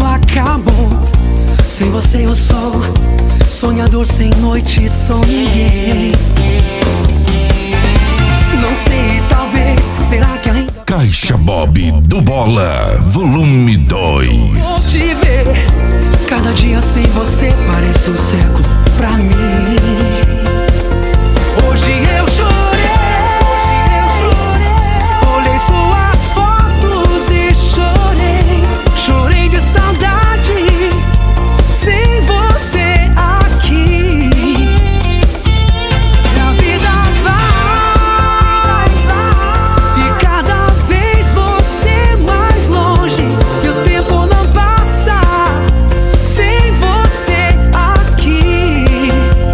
acabou. Sem você eu sou sonhador, sem noite sou ninguém. Não sei, talvez, será que ainda... Caixa Bob do Bola, volume 2. Vou te ver, cada dia sem você parece um século pra mim. Hoje eu chorei, olhei suas fotos e chorei. Chorei de saudade, sem você aqui. E a vida vai, e cada vez você mais longe. E o tempo não passa sem você aqui.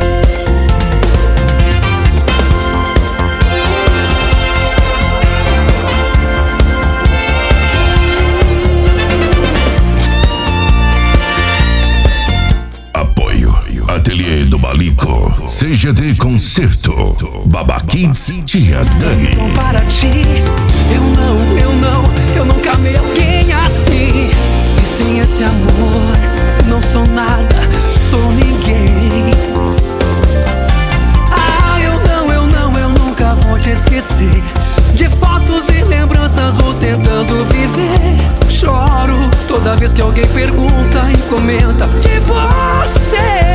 Apoio Ateliê do Balico, CGD Concerto, Baba Kids, Tia Dani. Então para ti, eu nunca amei alguém assim. E sem esse amor, não sou nada, sou ninguém. Ah, eu nunca vou te esquecer. De fotos e lembranças vou tentando viver. Choro toda vez que alguém pergunta e comenta de você.